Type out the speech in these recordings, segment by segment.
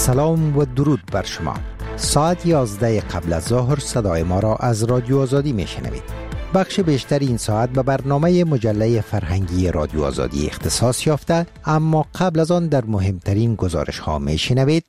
سلام و درود بر شما. ساعت 11 قبل از ظهر صدای ما را از رادیو آزادی میشنوید. بخش بیشتر این ساعت به برنامه مجله فرهنگی رادیو آزادی اختصاص یافته، اما قبل از آن در مهمترین گزارش ها میشنوید.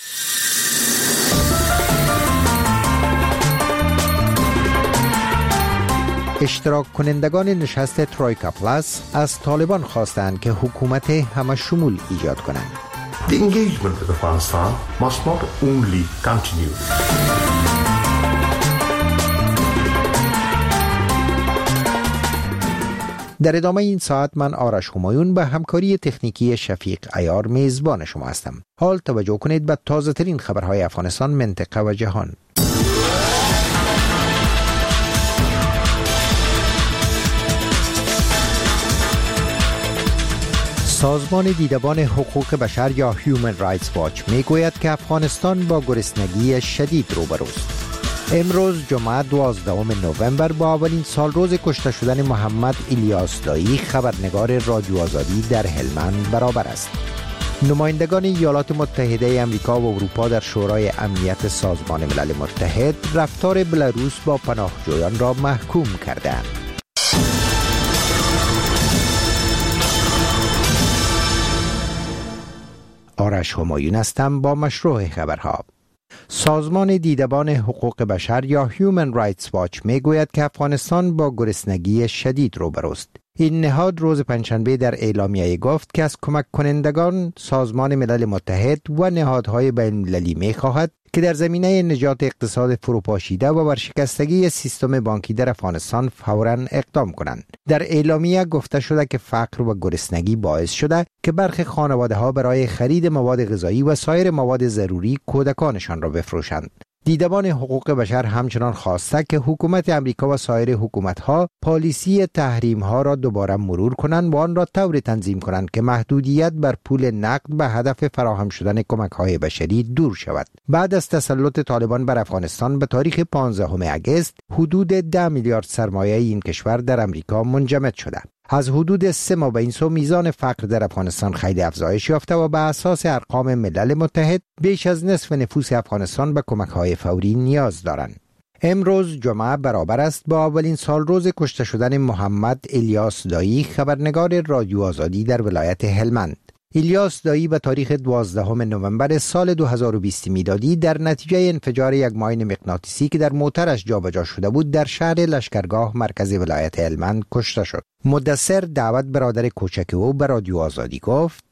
اشتراک کنندگان نشست ترویکا پلاس از طالبان خواستند که حکومت همه شمول ایجاد کنند. The engagement with Afghanistan must not only continue. در ادامه این ساعت من آرش همایون به همکاری تکنیکی شفیق عیار میزبان شما هستم. حال توجه کنید به تازه ترین خبرهای افغانستان، منطقه و جهان. سازمان دیدبان حقوق بشر یا هیومن رایتس واچ میگوید که افغانستان با گرسنگی شدید روبروست. امروز جمعه 12 نوامبر با اولین سال روز کشته شدن محمد الیاس دایی خبرنگار رادیو آزادی در هلمند برابر است. نمایندگان ایالات متحده آمریکا و اروپا در شورای امنیت سازمان ملل متحد رفتار بلاروس با پناهجویان را محکوم کردند. آرش همایون هستم با مشروع خبرها. سازمان دیدبان حقوق بشر یا هیومن رایتس واچ میگوید که افغانستان با گرسنگی شدید روبروست. این نهاد روز پنجشنبه در اعلامیه گفت که از کمک کنندگان سازمان ملل متحد و نهادهای بین‌المللی می‌خواهد که در زمینه نجات اقتصاد فروپاشیده و ورشکستگی سیستم بانکی در افغانستان فوراً اقدام کنند. در اعلامیه گفته شده که فقر و گرسنگی باعث شده که برخی خانواده‌ها برای خرید مواد غذایی و سایر مواد ضروری کودکانشان را بفروشند. دیدبان حقوق بشر همچنان خواسته که حکومت امریکا و سایر حکومت‌ها پالیسی تحریم‌ها را دوباره مرور کنند و آن را طوری تنظیم کنند که محدودیت بر پول نقد به هدف فراهم شدن کمک‌های بشری دور شود. بعد از تسلط طالبان بر افغانستان به تاریخ 15 اگست حدود 10 میلیارد سرمایه این کشور در امریکا منجمد شده. از حدود 3 ماه به این سو میزان فقر در افغانستان خیلی افزایش یافته و به اساس ارقام ملل متحد بیش از نصف نفوس افغانستان به کمک‌های فوری نیاز دارند. امروز جمعه برابر است با اولین سال روز کشته شدن محمد الیاس دایی خبرنگار رادیو آزادی در ولایت هلمند. الیاس دایی به تاریخ 12 نوامبر سال 2020 میلادی در نتیجه انفجار یک ماین مغناطیسی که در موترش جابجا شده بود در شهر لشکرگاه مرکز ولایت هلمند کشته شد. مدثر دعوت برادر کوچک او به رادیو آزادی گفت: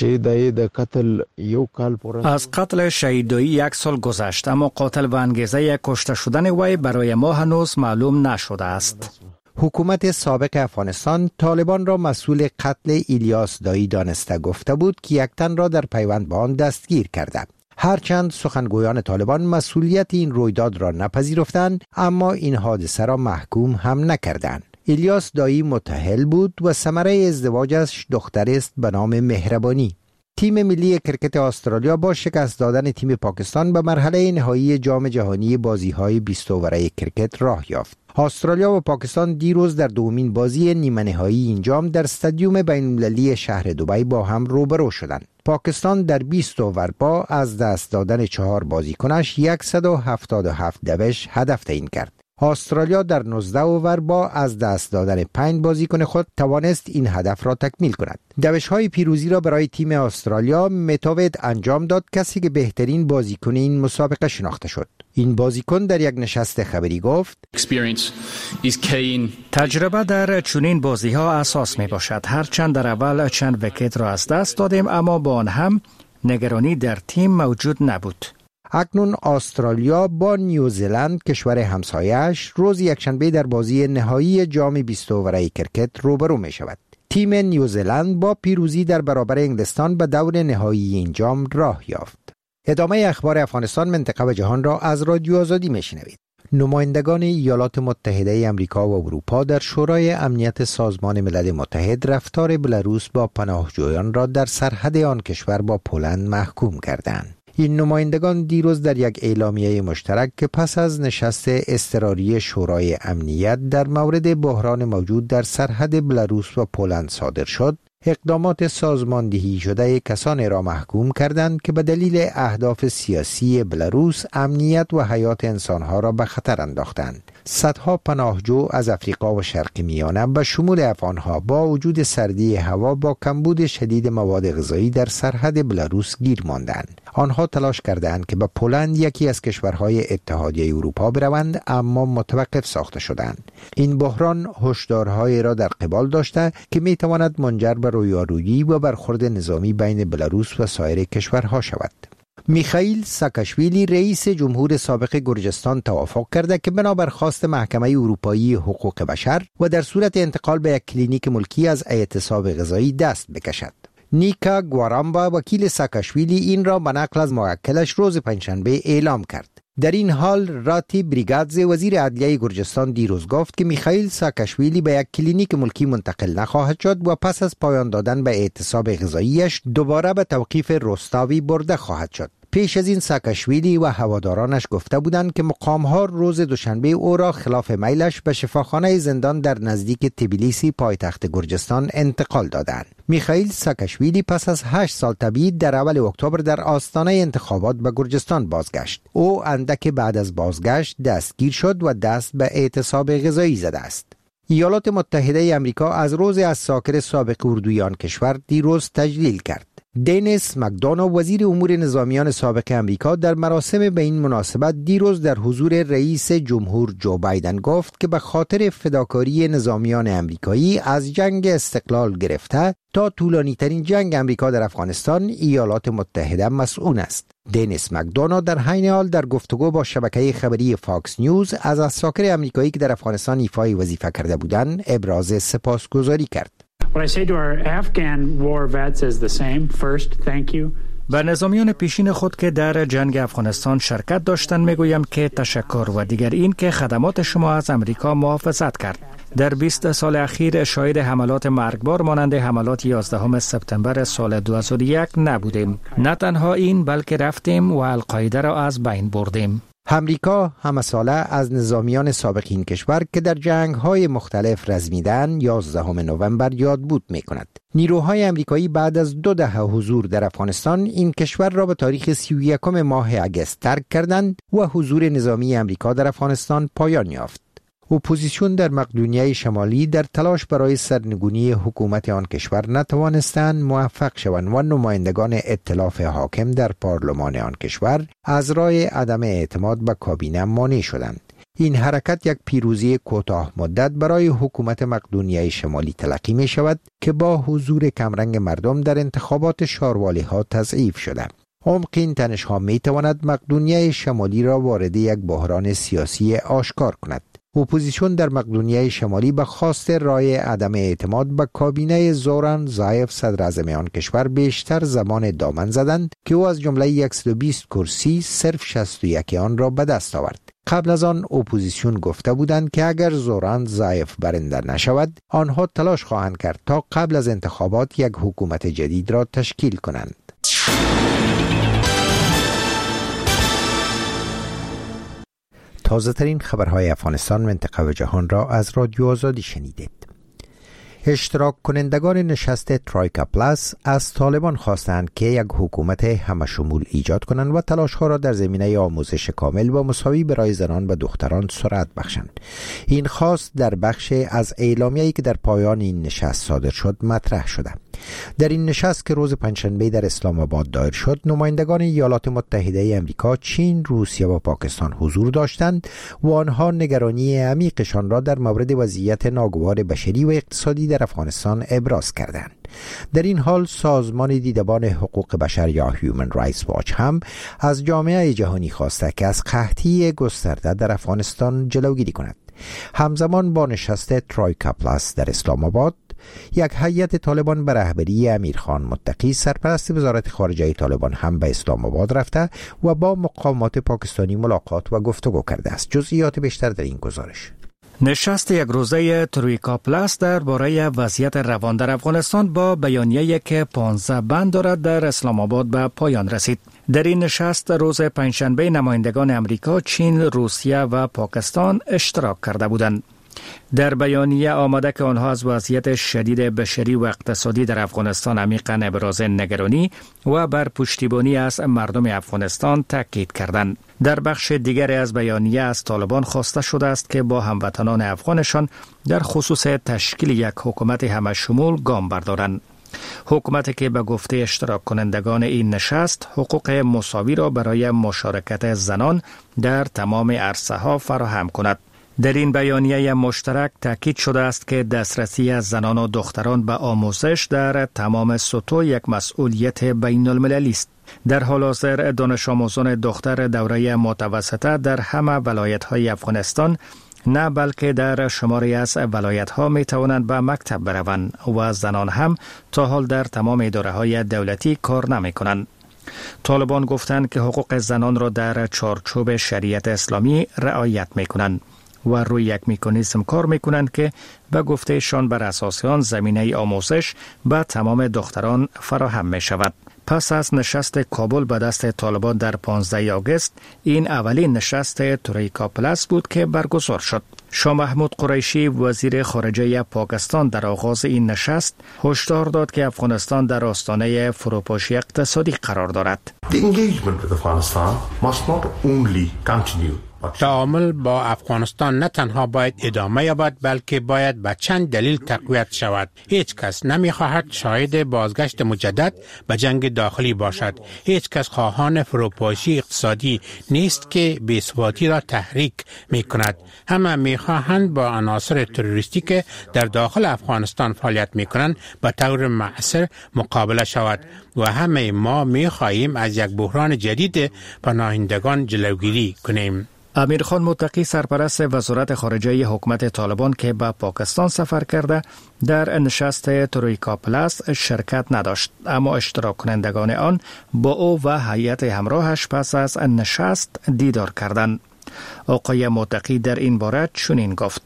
از قتل شهید دایی 1 سال گذشت، اما قاتل و انگیزه کشته شدن وی برای ما هنوز معلوم نشده است. حکومت سابق افغانستان طالبان را مسئول قتل الیاس دایی دانسته گفته بود که یک تن را در پیوند با آن دستگیر کرده. هرچند سخنگویان طالبان مسئولیت این رویداد را نپذیرفتند، اما این حادثه را محکوم هم نکردند. الیاس دایی متأهل بود و ثمره ازدواجش دختری است به نام مهربانی. تیم ملی کرکت استرالیا با شکست دادن تیم پاکستان به مرحله نهایی جام جهانی بازی‌های 20 اوره کرکت راه یافت. استرالیا و پاکستان دیروز در دومین بازی نیمه نهایی این جام در استادیوم بین‌المللی شهر دبی با هم روبرو شدند. پاکستان در 20 اوور با از دست دادن 4 بازیکنش 177 دوش هدف تعیین کرد. استرالیا در 19 اوور با از دست دادن 5 بازیکن خود توانست این هدف را تکمیل کند. دوش‌های پیروزی را برای تیم استرالیا متاوید انجام داد، کسی که بهترین بازیکن این مسابقه شناخته شد. این بازیکن در یک نشست خبری گفت: تجربه در چنین بازی‌ها اساس می‌باشد. هرچند در اول چند ویکت را از دست دادیم، اما با آن هم نگرانی در تیم موجود نبود. اکنون استرالیا با نیوزلند کشور همسایه‌اش روز یکشنبه در بازی نهایی جام 20 اوره کرکت روبرو می شود. تیم نیوزلند با پیروزی در برابر انگلستان به دور نهایی این جام راه یافت. ادامه اخبار افغانستان، منطقه و جهان را از رادیو آزادی می شنوید. نمایندگان ایالات متحده آمریکا و اروپا در شورای امنیت سازمان ملل متحد رفتار بلاروس با پناهجویان را در سرحد آن کشور با پولند محکوم کردند. این نمایندگان دیروز در یک اعلامیه مشترک که پس از نشست اضطراری شورای امنیت در مورد بحران موجود در سرحد بلاروس و پولند صادر شد، اقدامات سازماندهی شده کسانی را محکوم کردند که به دلیل اهداف سیاسی بلاروس امنیت و حیات انسانها را به خطر انداختند. صدها پناهجو از افریقا و شرق میانه به شمول افغانها با وجود سردی هوا با کمبود شدید مواد غذایی در سرحد بلاروس گیر ماندند. آنها تلاش کردند که به پولند، یکی از کشورهای اتحادیه اروپا، بروند، اما متوقف ساخته شدند. این بحران هشدارهایی را در قبال داشته که می تواند منجر به رویارویی و برخورد نظامی بین بلاروس و سایر کشورها شود. میخائیل ساکاشویلی رئیس جمهور سابق گرجستان توافق کرده که بنابر خواست محکمه اروپایی حقوق بشر و در صورت انتقال به یک کلینیک ملکی از اعتصاب غذایی دست بکشد. نیکا گوارامبا وکیل ساکاشویلی این را به نقل از موکلش روز پنجشنبه اعلام کرد. در این حال راتی بریگادزه وزیر عدلیه گرجستان دیروز گفت که میخائیل ساکاشویلی به یک کلینیک ملکی منتقل نخواهد شد و پس از پایان دادن به اعتصاب غذاییش دوباره به توقیف رستاوی برده خواهد شد. پیش از این ساکاشویلی و هوادارانش گفته بودند که مقام‌ها روز دوشنبه او را خلاف میلش به شفاخانه زندان در نزدیک تبلیسی پایتخت گرجستان انتقال دادند. میخائیل ساکاشویلی پس از 8 سال تبعید در اول اکتبر در آستانه انتخابات به گرجستان بازگشت. او اندک بعد از بازگشت دستگیر شد و دست به اعتصاب غذایی زده است. ایالات متحده آمریکا از روز عساکر سابق اردوی آن کشور دیروز تجلیل کرد. دینیس مکدونو وزیر امور نظامیان سابق امریکا در مراسم به این مناسبت دیروز در حضور رئیس جمهور جو بایدن گفت که به خاطر فداکاری نظامیان امریکایی از جنگ استقلال گرفته تا طولانی ترین جنگ امریکا در افغانستان ایالات متحده مسئول است. دینیس مکدونو در حین حال در گفتگو با شبکه خبری فاکس نیوز از عساکر امریکایی که در افغانستان ایفای وظیفه کرده بودند ابراز سپاسگزاری کرد. What I say to our Afghan war vets is the same. First, thank you. به نظامیان پیشین خود که در جنگ افغانستان شرکت داشتند میگویم که تشکر و دیگر این که خدمات شما از امریکا محافظت کرد. در 20 سال اخیر شاهد حملات مرگبار مانند حملات 11 سپتامبر سال 2001 نبودیم. نه تنها این بلکه رفتیم و القاعده را از بین بردیم. امریکا همه ساله از نظامیان سابق این کشور که در جنگ‌های مختلف رزمیدن 11 نوامبر یاد بود می‌کند. نیروهای امریکایی بعد از 2 دهه حضور در افغانستان این کشور را به تاریخ 31 ماه اگست ترک کردند و حضور نظامی امریکا در افغانستان پایان یافت. اپوزیسیون در مقدونیه شمالی در تلاش برای سرنگونی حکومت آن کشور نتوانستند موفق شوند و نمایندگان ائتلاف حاکم در پارلمان آن کشور از راه عدم اعتماد به کابینه مانع شدند. این حرکت یک پیروزی کوتاه مدت برای حکومت مقدونیه شمالی تلقی می شود که با حضور کمرنگ مردم در انتخابات شاروالی ها تضعیف شده. عمق این تنش ها می تواند مقدونیه شمالی را وارد یک بحران سیاسی آشکار کند. اپوزیسیون در مقدونیه شمالی به خواست رای عدم اعتماد به کابینه زوران زایف صدر اعظم آن کشور بیشتر زمان دامن زدند که او از جمله 120 کرسی صرف 61 آن را به دست آورد. قبل از آن اپوزیسیون گفته بودند که اگر زوران زایف برنده نشود آنها تلاش خواهند کرد تا قبل از انتخابات یک حکومت جدید را تشکیل کنند. تازه ترین خبرهای افغانستان، منطقه و جهان را از رادیو آزادی شنیدید. اشتراک کنندگان نشست ترویکا پلاس از طالبان خواستند که یک حکومت همشمول ایجاد کنند و تلاش‌ها را در زمینه آموزش کامل و مساوی برای زنان و دختران سرعت بخشند. این خواست در بخش از اعلامیه‌ای که در پایان این نشست صادر شد مطرح شده. در این نشست که روز پنجشنبه در اسلام آباد دایر شد، نمایندگان ایالات متحده آمریکا، چین، روسیه و پاکستان حضور داشتند و آنها نگرانی عمیقشان را در مورد وضعیت ناگوار بشری و اقتصادی در افغانستان ابراز کردند. در این حال سازمان دیدبان حقوق بشر یا هیومن رایتس واچ هم از جامعه جهانی خواسته که از قحطی گسترده در افغانستان جلوگیری کند. همزمان با نشست ترویکا پلاس در اسلام آباد، یک هیئت طالبان به رهبری امیرخان متقی سرپرست وزارت خارجه طالبان هم به اسلام آباد رفته و با مقامات پاکستانی ملاقات و گفتگو کرده است. جزئیات بیشتر در این گزارش. نشست یک روزه ترویکا پلاس درباره وضعیت روان در افغانستان با بیانیه‌ای که 15 بند دارد در اسلام آباد به پایان رسید. در این نشست روز پنجشنبه نمایندگان امریکا، چین، روسیه و پاکستان اشتراک کرده بودند. در بیانیه آمده که آنها از وضعیت شدید بشری و اقتصادی در افغانستان عمیقاً ابراز نگرانی و بر پشتیبانی از مردم افغانستان تاکید کردند. در بخش دیگری از بیانیه از طالبان خواسته شده است که با هموطنان افغانشان در خصوص تشکیل یک حکومت همه‌شمول گام بردارند. حکومتی که به گفته اشتراک کنندگان این نشست حقوق مساوی را برای مشارکت زنان در تمام عرصه‌ها فراهم کند. در این بیانیه مشترک تاکید شده است که دسترسی از زنان و دختران به آموزش در تمام سطوح یک مسئولیت بین المللی است. در حال حاضر دانش آموزان دختر دوره متوسطه در همه ولایت‌های افغانستان نه بلکه در شماری از ولایت‌ها می توانند به مکتب بروند و زنان هم تا حال در تمام اداره‌های دولتی کار نمی کنند. طالبان گفتند که حقوق زنان را در چارچوب شریعت اسلامی رعایت می کنند و روی یک مکانیزم کار می کنند که به گفتهشان بر اساس آن زمینه آموزش به تمام دختران فراهم می شود. پس از نشست کابل به دست طالبان در 15 آگوست، این اولین نشست ترویکا پلاس بود که برگزار شد. شاه محمود قریشی وزیر خارجه پاکستان در آغاز این نشست هشدار داد که افغانستان در آستانه فروپاشی اقتصادی قرار دارد. The engagement with Afghanistan must not only continue. تعامل با افغانستان نه تنها باید ادامه یابد بلکه باید به چند دلیل تقویت شود. هیچ کس نمی‌خواهد شاهد بازگشت مجدد به جنگ داخلی باشد. هیچ کس خواهان فروپاشی اقتصادی نیست که بی‌ثباتی را تحریک می‌کند. همه می‌خواهند با عناصر تروریستی که در داخل افغانستان فعالیت می‌کنند به طور مؤثر مقابله شود و همه ما می‌خواهیم از یک بحران جدید پناهندگان جلوگیری کنیم. امیرخان متقی سرپرست وزارت خارجه حکومت طالبان که به پاکستان سفر کرده در نشست ترویکا پلاس شرکت نداشت، اما اشتراک کنندگان آن با او و هیئت همراهش پس از نشست دیدار کردند. آقای متقی در این باره چنین گفت: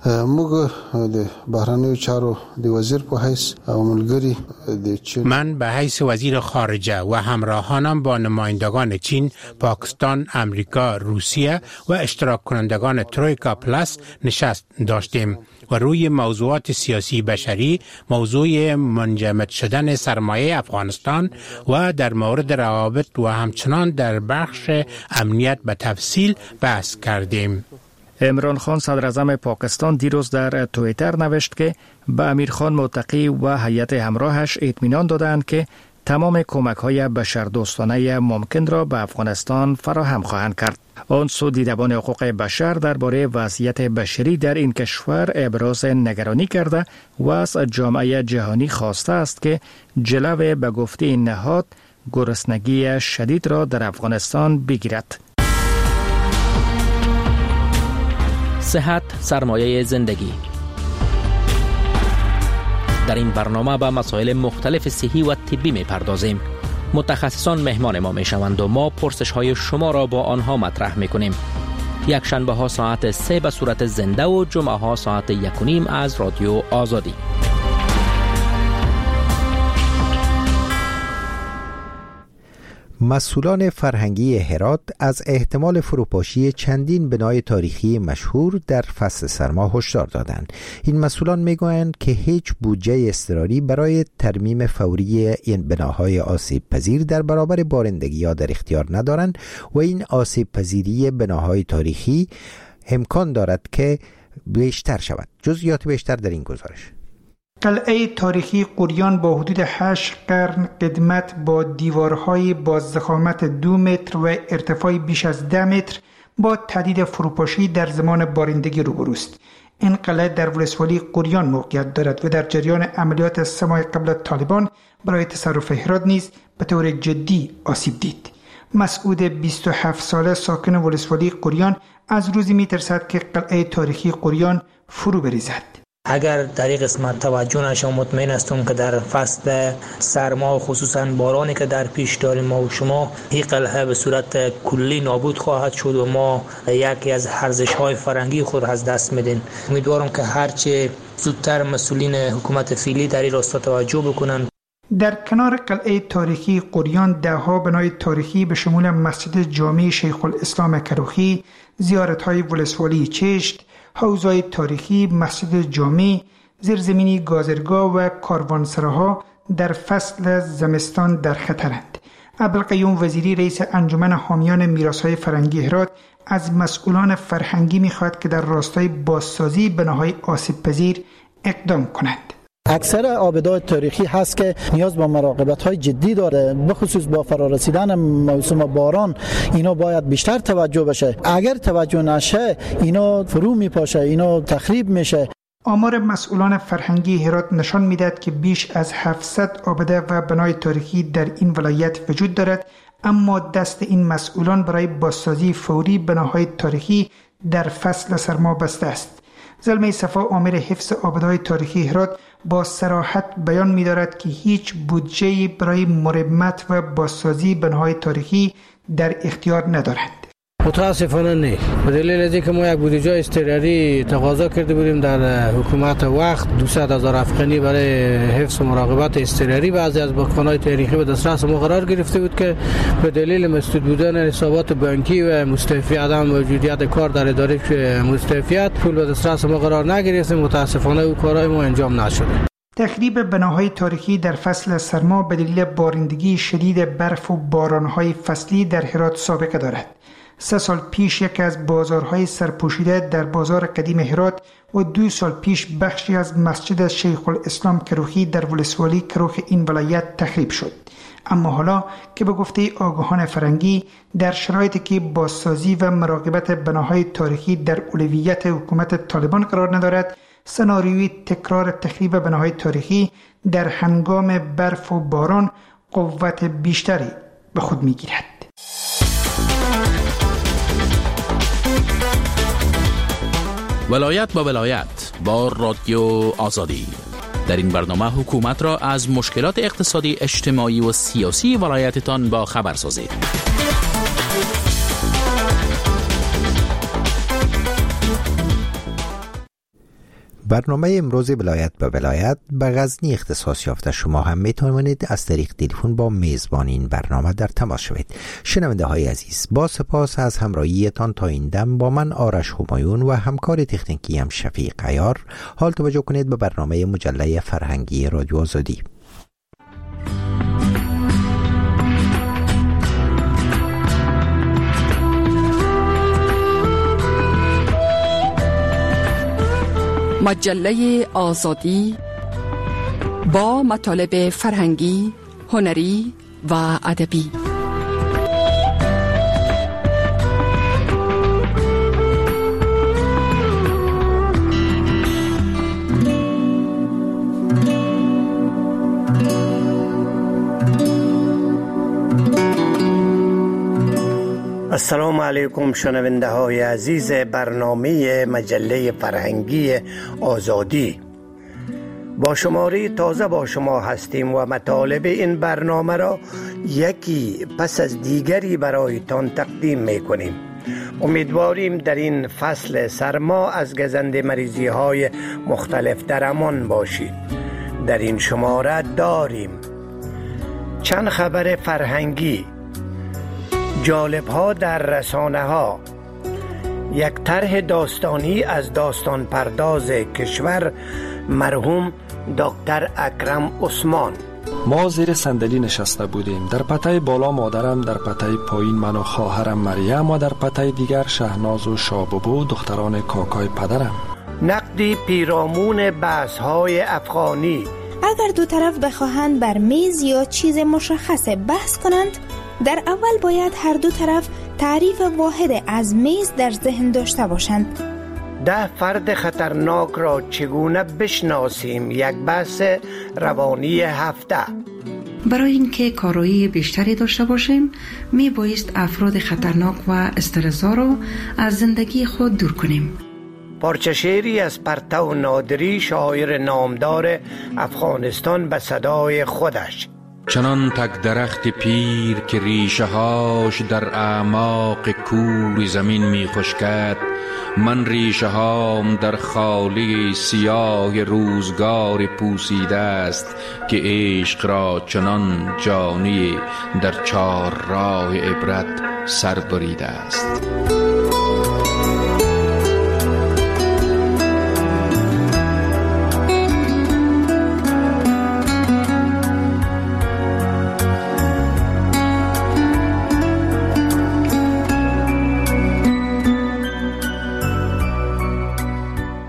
من به حیث وزیر خارجه و همراهانم با نمایندگان چین، پاکستان، امریکا، روسیه و اشتراک کنندگان ترویکا پلاس نشست داشتیم و روی موضوعات سیاسی بشری، موضوع منجمد شدن سرمایه افغانستان و در مورد روابط و همچنان در بخش امنیت به تفصیل بحث کردیم. عمران خان صدراعظم پاکستان دیروز در توییتر نوشت که به امیرخان متقی و هیئت همراهش اطمینان دادند که تمام کمک‌های بشردوستانه ممکن را به افغانستان فراهم خواهند کرد. آن سو دیدبان حقوق بشر درباره وضعیت بشری در این کشور ابراز نگرانی کرده و از جامعه جهانی خواسته است که جلوی به گفته این نهاد گرسنگی شدید را در افغانستان بگیرد. صحت سرمایه زندگی. در این برنامه به مسائل مختلف صحی و طبی می‌پردازیم. متخصصان مهمان ما می‌شوند و ما پرسش‌های شما را با آنها مطرح می‌کنیم. یک شنبه ها ساعت 3 به صورت زنده و جمعه ها ساعت 1:30 از رادیو آزادی. مسئولان فرهنگی هرات از احتمال فروپاشی چندین بنای تاریخی مشهور در فصل سرما هشدار دادند. این مسئولان میگویند که هیچ بودجه اضطراری برای ترمیم فوری این بناهای آسیب پذیر در برابر بارندگی‌ها در اختیار ندارند و این آسیب پذیری بناهای تاریخی امکان دارد که بیشتر شود. جزئیات بیشتر در این گزارش. قلعه تاریخی قریان با حدود 8 قرن قدمت با دیوارهای با ضخامت 2 متر و ارتفاع بیش از 10 متر با تهدید فروپاشی در زمان بارندگی روبروست. این قلعه در ولسوالی قریان موقعیت دارد و در جریان عملیات 3 ماه قبل طالبان برای تصرف هرات نیز به طور جدی آسیب دید. مسعود 27 ساله ساکن ولسوالی قریان از روزی می‌ترسد که قلعه تاریخی قریان فرو بریزد. اگر در این قسمت توجه نشه مطمئن هستم که در فصل سرما و خصوصا بارانی که در پیش داریم ما و شما این قلعه به صورت کلی نابود خواهد شد و ما یکی از ارزش‌های فرهنگی خود از دست میدیم. امیدوارم که هرچه زودتر مسئولین حکومت فعلی در این راستا توجه بکنن. در کنار قلعه تاریخی قریان 10 بنای تاریخی به شمول مسجد جامع شیخ الاسلام کروخی، زیارت‌های ولسوالی چشت، حوزه‌های تاریخی، مسجد جامع، زیرزمینی گازرگاه و کاروانسراها در فصل زمستان در خطرند. عبدالقیوم وزیری رئیس انجمن حامیان میراث‌های فرهنگی هرات از مسئولان فرهنگی می‌خواهد که در راستای بازسازی بناهای آسیب‌پذیر اقدام کنند. اکثر آبدهای تاریخی هست که نیاز به مراقبت‌های جدی داره، بخصوص با فرارسیدن موسم باران اینا باید بیشتر توجه بشه. اگر توجه نشه اینا فرو میپاشه، اینا تخریب میشه. آمار مسئولان فرهنگی هرات نشان میدهد که بیش از 700 آبده و بنای تاریخی در این ولایت وجود دارد، اما دست این مسئولان برای بازسازی فوری بناهای تاریخی در فصل سرما بسته است. زلمه صفا آمر حفظ آبده‌های تاریخی هرات با صراحت بیان می‌دارد که هیچ بودجه‌ای برای مرمت و بازسازی بناهای تاریخی در اختیار ندارند. متاسفانه نه، به دلیل از اینکه ما یک بودجه اضطراری تقاضا کرده بودیم در حکومت وقت 200,000 افغانی برای حفظ و مراقبت اضطراری بعضی از باغبان‌های تاریخی به دسترس ما قرار گرفته بود که به دلیل مسدود بودن حسابات بانکی و مستعفی عدم موجودیت کار در اداره مستعفیت پول به دسترس ما قرار نگرفتیم. متاسفانه او کارهای ما انجام نشده. تخریب بناهای تاریخی در فصل سرما به دلیل بارندگی شدید برف و بارانهای فصلی در هرات سابقه دارد. 3 سال پیش یکی از بازارهای سرپوشیده در بازار قدیم هرات و 2 سال پیش بخشی از مسجد شیخ الاسلام کروخی در ولسوالی کروخ این ولایت تخریب شد. اما حالا که به گفته آگاهان فرهنگی در شرایطی که بازسازی و مراقبت بناهای تاریخی در اولویت حکومت طالبان قرار ندارد، سناریوی تکرار تخریب بناهای تاریخی در هنگام برف و باران قوت بیشتری به خود می‌گیرد. ولایت با ولایت با رادیو آزادی. در این برنامه حکومت را از مشکلات اقتصادی، اجتماعی و سیاسی ولایتتان با خبر سازید. برنامه امروز ولایت به ولایت به غزنی اختصاص یافته. شما هم میتوانید از طریق تلفن با میزبان این برنامه در تماس شوید. شنونده های عزیز، با سپاس از همراهیتان تا این دم با من آرش همایون و همکار تکنیکی هم شفیق عیار. حال توجه کنید به برنامه مجله فرهنگی رادیو آزادی. مجله آزادی با مطالب فرهنگی، هنری و ادبی. السلام علیکم شنونده های عزیز برنامه مجله فرهنگی آزادی. با شماره تازه با شما هستیم و مطالب این برنامه را یکی پس از دیگری برایتان تقدیم میکنیم. امیدواریم در این فصل سرما از گزنده مریضی های مختلف در امان باشید. در این شماره داریم چند خبر فرهنگی، جالب ها در رسانه ها، یک طرح داستانی از داستان پرداز کشور مرحوم دکتر اکرم عثمان. ما زیر صندلی نشسته بودیم. در پته بالا مادرم، در پته پایین من و خواهرم مریم و در پته دیگر شهناز و شاببو دختران کاکای پدرم. نقدی پیرامون بحث های افغانی. اگر دو طرف بخواهند بر میز یا چیز مشخص بحث کنند، در اول باید هر دو طرف تعریف واحد از میز در ذهن داشته باشند. 10 فرد خطرناک را چگونه بشناسیم، یک بحث روانی هفته. برای اینکه کارایی بیشتری داشته باشیم می بایست افراد خطرناک و استرس‌ها را از زندگی خود دور کنیم. پارچه شعری از پرتو نادری، شاعر نامدار افغانستان، به صدای خودش. چنان تک درخت پیر که ریشه هاش در اعماق کور زمین می خشکد، من ریشه هام در خالی سیاه روزگار پوسیده است که عشق را چنان جانی در 4 راه عبرت سر بریده است.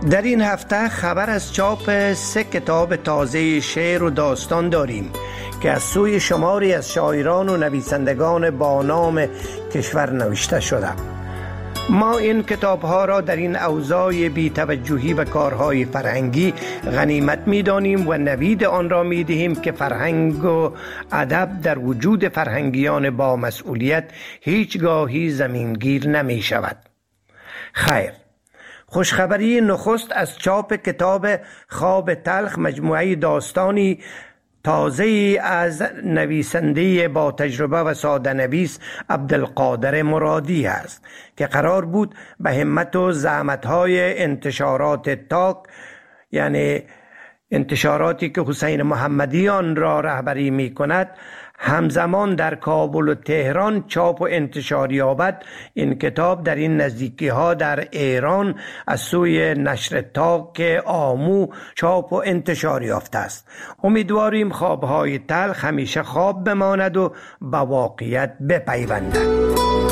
در این هفته خبر از چاپ 3 کتاب تازه شعر و داستان داریم که از سوی شماری از شاعران و نویسندگان با نام کشور نوشته شده. ما این کتاب‌ها را در این اوضاع بی‌توجهی و کارهای فرهنگی غنیمت می‌دانیم و نوید آن را می‌دهیم که فرهنگ و ادب در وجود فرهنگیان با مسئولیت هیچگاهی زمینگیر نمی‌شود. خیر، خوشخبری نخست از چاپ کتاب خواب تلخ، مجموعه داستانی تازه از نویسنده با تجربه و ساده نویس عبدالقادر مرادی است که قرار بود به همت و زحمت‌های انتشارات تاک، یعنی انتشاراتی که حسین محمدی آن را رهبری می کند، همزمان در کابل و تهران چاپ و انتشار یابد. این کتاب در این نزدیکی ها در ایران از سوی نشر تاک آمو چاپ و انتشار یافته است. امیدواریم خوابهای تلخ همیشه خواب بماند و به واقعیت بپیوندد.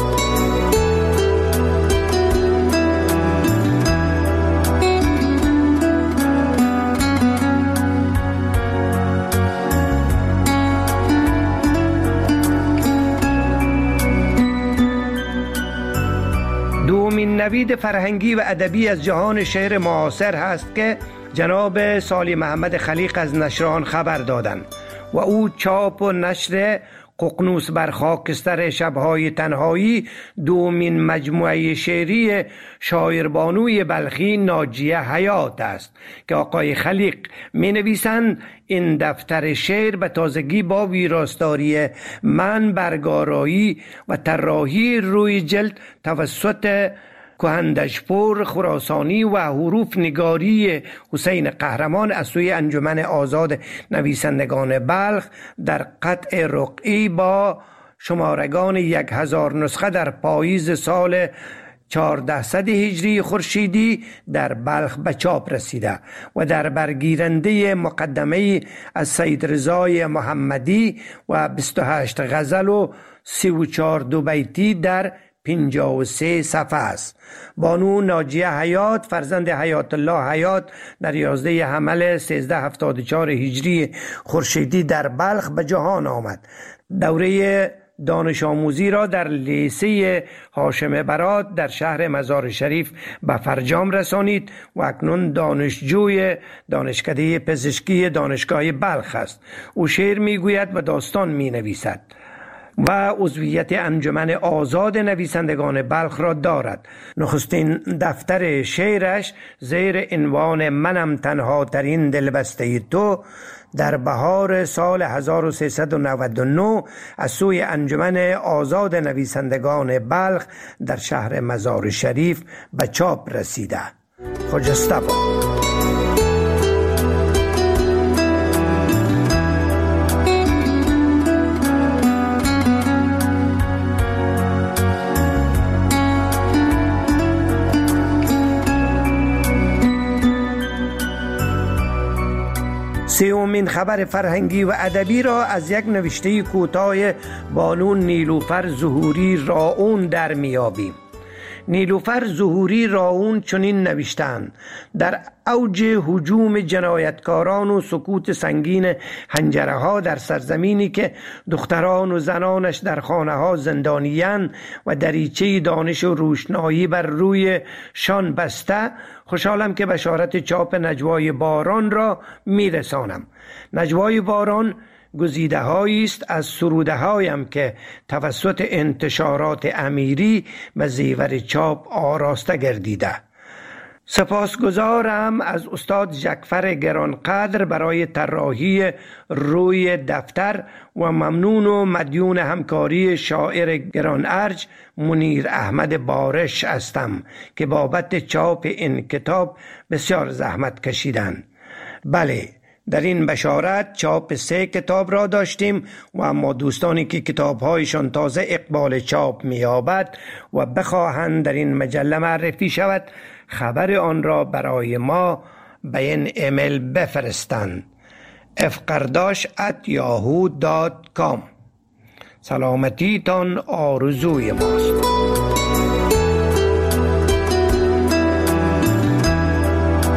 دومین نوید فرهنگی و ادبی از جهان شعر معاصر هست که جناب سالی محمد خلیق از نشران خبر دادند و او چاپ و نشر ققنوس بر خاکستر شبهای تنهایی، دومین مجموعه شعری شاعربانوی بلخی ناجیه حیات است که آقای خلیق می نویسند این دفتر شعر به تازگی با ویراستاری من، برگارایی و طراحی روی جلد توسط کهندشپور خراسانی و حروف نگاری حسین قهرمان از سوی انجمن آزاد نویسندگان بلخ در قطع رقعی با شمارگان 1000 نسخه در پاییز سال 1400 هجری خورشیدی در بلخ به چاپ رسیده و در برگیرنده مقدمه از سید رضای محمدی و 28 غزل و 34 دوبیتی در 53 صفحه است. بانو ناجیه حیات فرزند حیات الله حیات در 11 حمل 1374 هجری خورشیدی در بلخ به جهان آمد. دوره دانش آموزی را در لیسه هاشم برات در شهر مزار شریف به فرجام رسانید و اکنون دانشجوی دانشکده پزشکی دانشگاه بلخ است. او شعر میگوید و داستان می نویسد و عضویت انجمن آزاد نویسندگان بلخ را دارد. نخستین دفتر شعرش زیر عنوان منم تنها ترین دلبسته تو در بهار سال 1399 از سوی انجمن آزاد نویسندگان بلخ در شهر مزار شریف به چاپ رسیده. خجسته باد. سومین خبر فرهنگی و ادبی را از یک نوشته کوتاه بانو نیلوفر ظهوری راون در میابیم. نیلوفر ظهوری راون چنین نوشتند: در اوج هجوم جنایتکاران و سکوت سنگین حنجره ها در سرزمینی که دختران و زنانش در خانه ها زندانیان و دریچه دانش و روشنایی بر روی شان بسته، خوشحالم که بشارت چاپ نجوای باران را میرسانم. نجوای باران گزیده هایی است از سروده هایم که توسط انتشارات امیری به زیور چاپ آراسته گردیده. سپاسگزارم از استاد جعفر گرانقدر برای طراحی روی دفتر و ممنون و مدیون همکاری شاعر گران ارج منیر احمد بارش هستم که بابت چاپ این کتاب بسیار زحمت کشیدند. بله، در این بشارت چاپ 3 کتاب را داشتیم و اما دوستانی که کتاب‌هایشان تازه اقبال چاپ می‌یابد و بخواهند در این مجله معرفی شود، خبر آن را برای ما به این ایمیل بفرستند: fqardash@yahoo.com. سلامتیتان آرزوی ماست.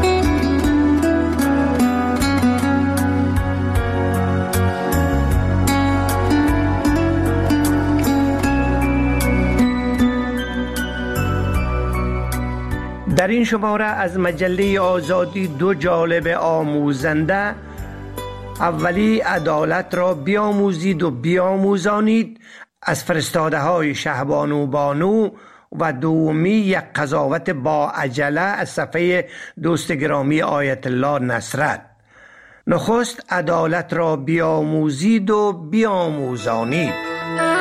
در این شماره از مجله آزادی دو جالب آموزنده: اولی عدالت را بیاموزید و بیاموزانید از فرستاده های شهبانو بانو و دومی یک قضاوت با عجله از صفحه دوست گرامی آیت الله نصرت. نخست عدالت را بیاموزید و بیاموزانید.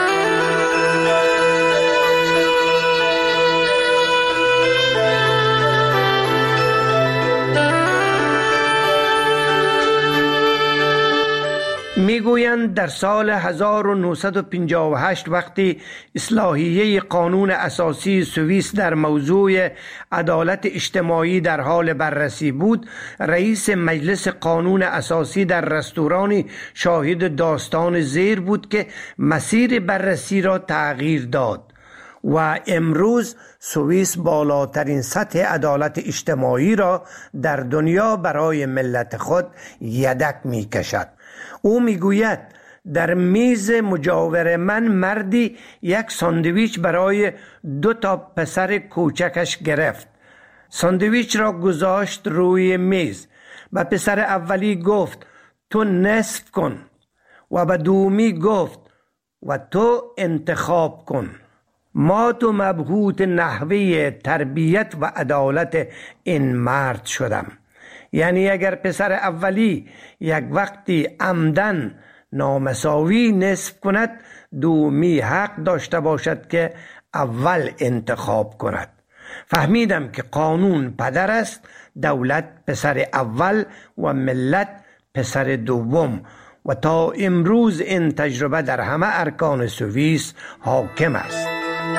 میگویند در سال 1958 وقتی اصلاحیه قانون اساسی سوئیس در موضوع عدالت اجتماعی در حال بررسی بود، رئیس مجلس قانون اساسی در رستورانی شاهد داستان زیر بود که مسیر بررسی را تغییر داد و امروز سوئیس بالاترین سطح عدالت اجتماعی را در دنیا برای ملت خود یدک می‌کشد. او میگوید در میز مجاور من مردی یک ساندویچ برای 2 پسر کوچکش گرفت. ساندویچ را گذاشت روی میز. به پسر اولی گفت تو نصف کن و به دومی گفت و تو انتخاب کن. مات و مبهوت نحوه تربیت و عدالت این مرد شدم. یعنی اگر پسر اولی یک وقتی عمدن نامساوی نصف کند، دومی حق داشته باشد که اول انتخاب کند. فهمیدم که قانون پدر است، دولت پسر اول و ملت پسر دوم و تا امروز این تجربه در همه ارکان سوئیس حاکم است.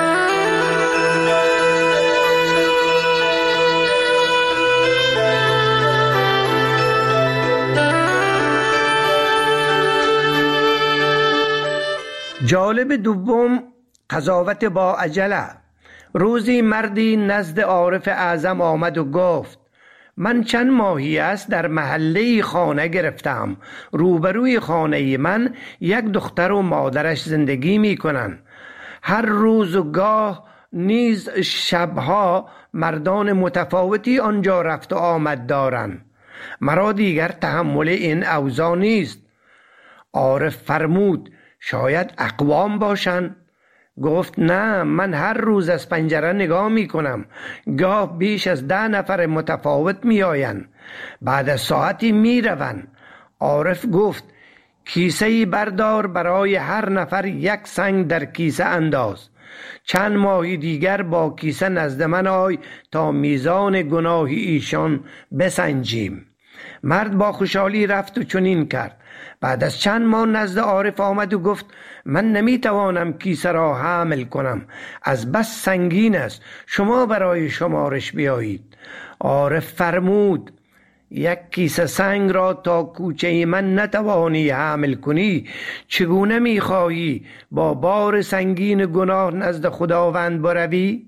جالب دوم، قضاوت با عجله. روزی مردی نزد عارف اعظم آمد و گفت من چند ماهی است در محله خانه گرفتم. روبروی خانه من یک دختر و مادرش زندگی می کنند. هر روز و گاه نیز شبها مردان متفاوتی آنجا رفت و آمد دارند. مرا دیگر تحمل این اوضاع نیست. عارف فرمود شاید اقوام باشند. گفت نه، من هر روز از پنجره نگاه می کنم. گاه بیش از 10 نفر متفاوت می آیند. بعد از ساعتی می روند. عارف گفت کیسه‌ای بردار، برای هر نفر 1 سنگ در کیسه انداز. چند ماه دیگر با کیسه نزد من آی تا میزان گناه ایشان بسنجیم. مرد با خوشحالی رفت و چنین کرد. بعد از چند ماه نزد عارف آمد و گفت من نمیتوانم کیسه را حمل کنم، از بس سنگین است، شما برای شمارش بیایید. عارف فرمود 1 کیسه سنگ را تا کوچه من نتوانی حمل کنی، چگونه میخواهی با بار سنگین گناه نزد خداوند بروی؟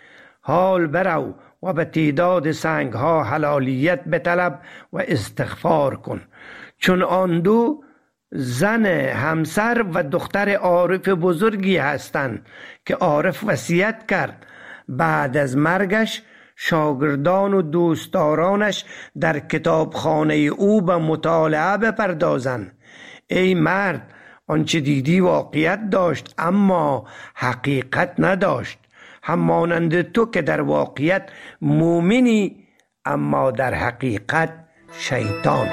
حال برو و به تعداد سنگ ها حلالیت بطلب و استغفار کن. چون آن دو زن همسر و دختر عارف بزرگی هستند که عارف وصیت کرد بعد از مرگش شاگردان و دوستدارانش در کتابخانه او به مطالعه بپردازند. ای مرد، آنچه دیدی واقعیت داشت اما حقیقت نداشت، همانند تو که در واقعیت مومنی اما در حقیقت شیطان.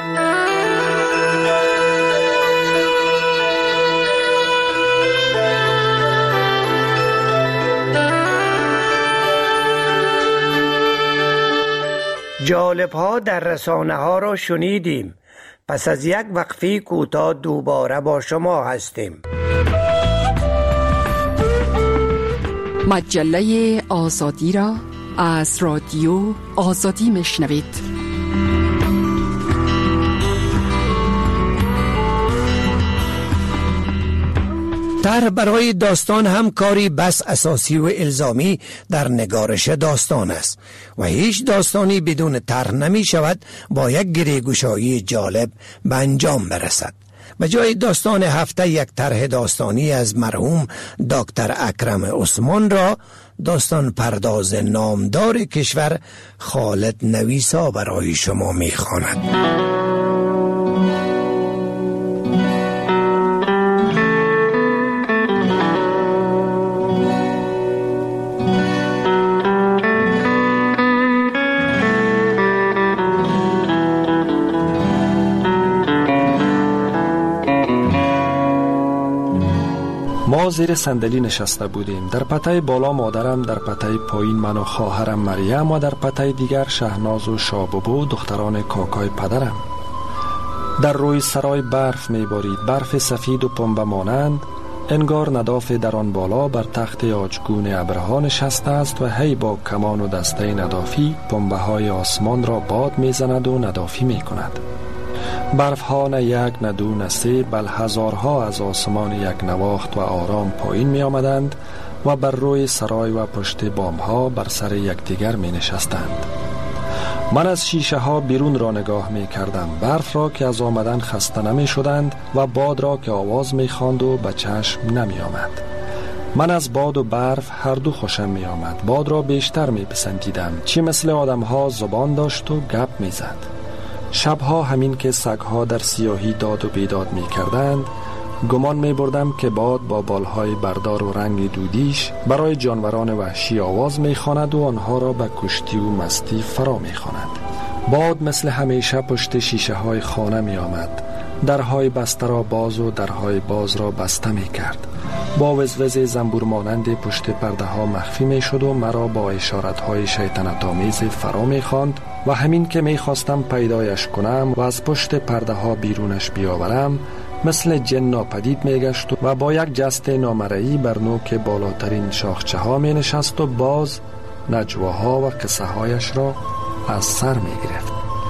جالب ها در رسانه ها را شنیدیم. پس از یک وقفه کوتاه دوباره با شما هستیم. مجله آزادی را از رادیو آزادی میشنوید. طرح برای داستان هم کاری بس اساسی و الزامی در نگارش داستان است و هیچ داستانی بدون طرح نمی شود با یک گریه‌گشایی جالب به انجام برسد. به جای داستان هفته یک طرح داستانی از مرحوم دکتر اکرم عثمان را داستان پرداز نامدار کشور خالد نویسا برای شما میخواند. ما زیر صندلی نشسته بودیم. در پته بالا مادرم، در پته پایین من و خواهرم مریم و در پته دیگر شهناز و شاببو دختران کاکای پدرم. در روی سرای برف میبارید، برف سفید و پنبه مانند. انگار نداف در آن بالا بر تخت آجگون ابرها نشسته است و هی با کمان و دسته ندافی پنبه های آسمان را باد میزند و ندافی میکند. برف ها نه یک نه دو نه سه بل هزارها از آسمان یک نواخت و آرام پایین می آمدند و بر روی سرای و پشت بام ها بر سر یکدیگر می نشستند. من از شیشه ها بیرون را نگاه می کردم، برف را که از آمدن خسته نمی شدند و باد را که آواز می خواند و به چشم نمی آمد. من از باد و برف هر دو خوشم می آمد. باد را بیشتر می پسندیدم، چی مثل آدم ها زبان داشت و گپ می زد. شبها همین که سگها در سیاهی داد و بیداد می کردند، گمان می بردم که باد با بالهای بردار و رنگ دودیش برای جانوران وحشی آواز می خواند و آنها را به کشتی و مستی فرا می خواند. باد مثل همیشه پشت شیشه های خانه می آمد، درهای بسته را باز و درهای باز را بسته می کرد. با وزوز زنبور مانند پشت پرده ها مخفی می شد و مرا با اشارت های شیطنت آمیز فرا می خواند و همین که می خواستم پیدایش کنم و از پشت پرده ها بیرونش بیاورم، مثل جن ناپدید می گشت و با یک جست نامرئی بر نوک بالاترین شاخچه ها می نشست و باز نجواها و قصه هایش را از سر می گرفت.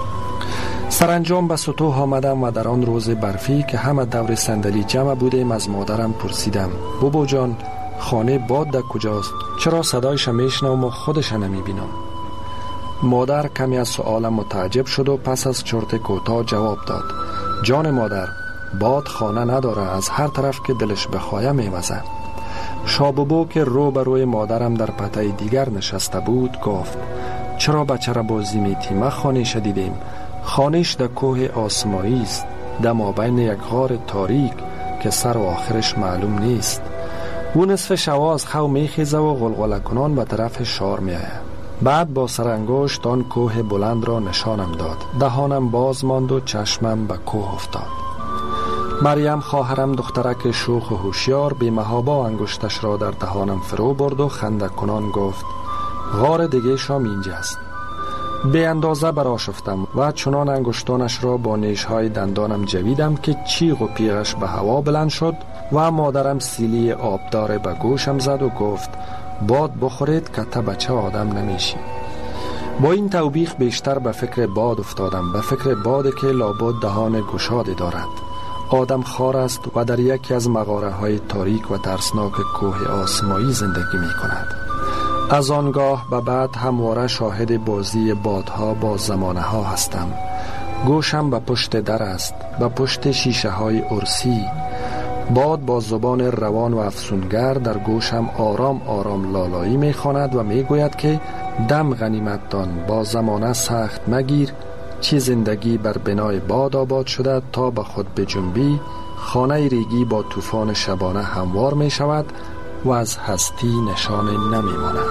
سرانجام به سطوح آمدم و در آن روز برفی که همه دور صندلی جمع بودیم از مادرم پرسیدم: بابا جان، خانه باد در کجاست؟ چرا صدایش میشنوم و خودش نمی بینم؟ مادر کمی از سؤالم متعجب شد و پس از چرت کوتاه جواب داد: جان مادر، باد خانه نداره، از هر طرف که دلش بخواه میوزه. شاببو که رو به روی مادرم در پته دیگر نشسته بود گفت: چرا بچه را بازی میتی؟ ما خانهش دیدیم، خانهش در کوه آسمایی است، در مابین یک غار تاریک که سر و آخرش معلوم نیست. او نصف شوا از خو میخیزه و غلغله کنان به طرف شار میآید. بعد با سرانگشت آن کوه بلند را نشانم داد. دهانم باز ماند و چشمم به کوه افتاد. مریم خواهرم دخترک شوخ و هوشیار بی محابا انگشتش را در دهانم فرو برد و خنده کنان گفت: غار دیگه شام اینجاست. به اندازه برآشفتم و چنان انگشتانش را با نیشهای دندانم جویدم که چیغ و پیغش به هوا بلند شد و مادرم سیلی آبدار به گوشم زد و گفت: باد بخورید که تا بچه آدم نمیشی. با این توبیخ بیشتر به فکر باد افتادم، به فکر باد که لابد دهان گشاده دارد، آدم خار است و در یکی از مغاره های تاریک و ترسناک کوه آسمایی زندگی می کند. از آنگاه به بعد همواره شاهد بازی بادها با زمانه ها هستم. گوشم به پشت در است، به پشت شیشه های ارسی. باد با زبان روان و افسونگر در گوشم آرام آرام لالایی می خواند و می گوید که دم غنیمت دان، با زمانه سخت مگیر، چی زندگی بر بنای باد آباد شده تا به خود بجنبی، خانه ریگی با طوفان شبانه هموار می شود و از هستی نشان نمی ماند.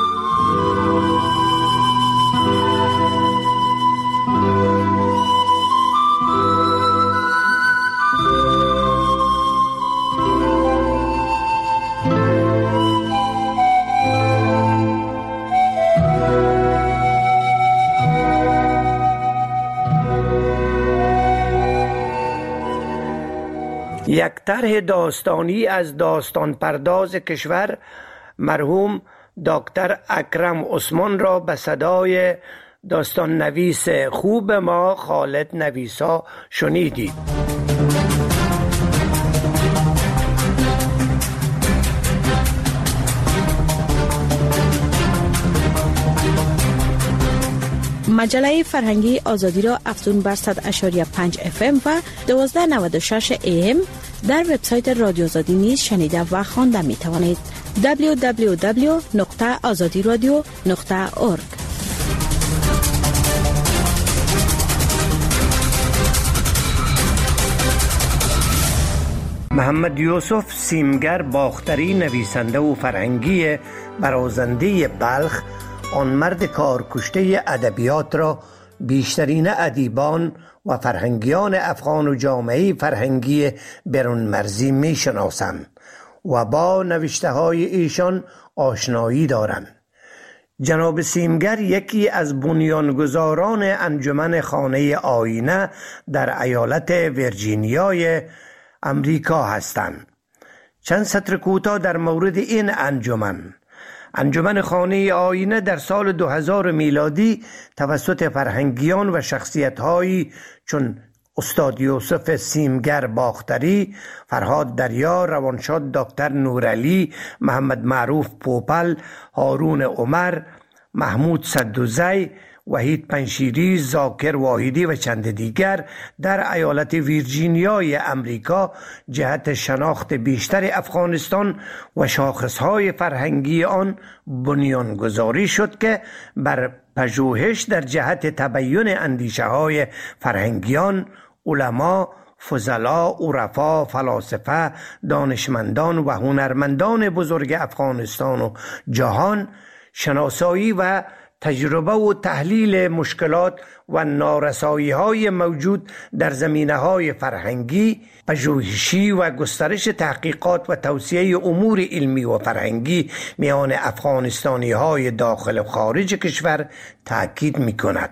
یک طرح داستانی از داستان پرداز کشور مرحوم دکتر اکرم عثمان را به صدای داستان نویس خوب ما خالد نویسا شنیدید. مجله فرهنگی آزادی را افزون بر 100.5 FM و 1296 AM در وبسایت رادیو آزادی نیز شنیده و خوانده می توانید. www.azadiradio.org. محمد یوسف سیمگر باختری، نویسنده و فرهنگی برازنده بلخ، آن مرد کارکشته ادبیات را بیشترین ادیبان و فرهنگیان افغان و جامعه فرهنگی برون مرزی می شناسند و با نوشته های ایشان آشنایی دارند. جناب سیمگر یکی از بنیانگذاران انجمن خانه آینه در ایالت ویرجینیای امریکا هستند. چند سطر کوتاه در مورد این انجمن خانه آینه در سال 2000 میلادی توسط فرهنگیان و شخصیت‌هایی چون استاد یوسف سیمگر باختری، فرهاد دریا، روانشاد دکتر نورعلی، محمد معروف پوپل، هارون عمر، محمود صدوزی، وحید پنشیری، زاکر واحدی و چند دیگر در ایالت ویرجینیای امریکا جهت شناخت بیشتر افغانستان و شاخصهای فرهنگی آن بنیانگذاری شد که بر پژوهش در جهت تبیین اندیشه های فرهنگیان، علما، فضلا، عرفا، فلاسفه، دانشمندان و هنرمندان بزرگ افغانستان و جهان، شناسایی و تجربه و تحلیل مشکلات و نارسایی‌های موجود در زمینه‌های فرهنگی، پژوهشی و گسترش تحقیقات و توسعه امور علمی و فرهنگی میان افغانستانی‌های داخل و خارج کشور تاکید می‌کند.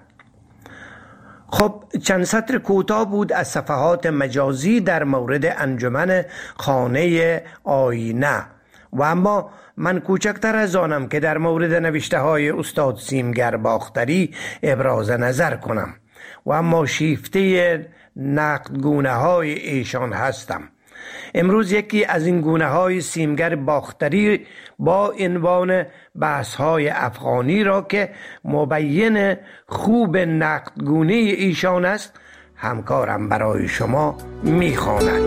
خب چند سطر کوتاه بود از صفحات مجازی در مورد انجمن خانه آینه و اما من کوچکتر از آنم که در مورد نوشته های استاد سیمگر باختری ابراز نظر کنم و اما شیفته نقدگونه های ایشان هستم. امروز یکی از این گونه های سیمگر باختری با عنوان بحث های افغانی را که مبین خوب نقدگونه ایشان است همکارم برای شما میخواند.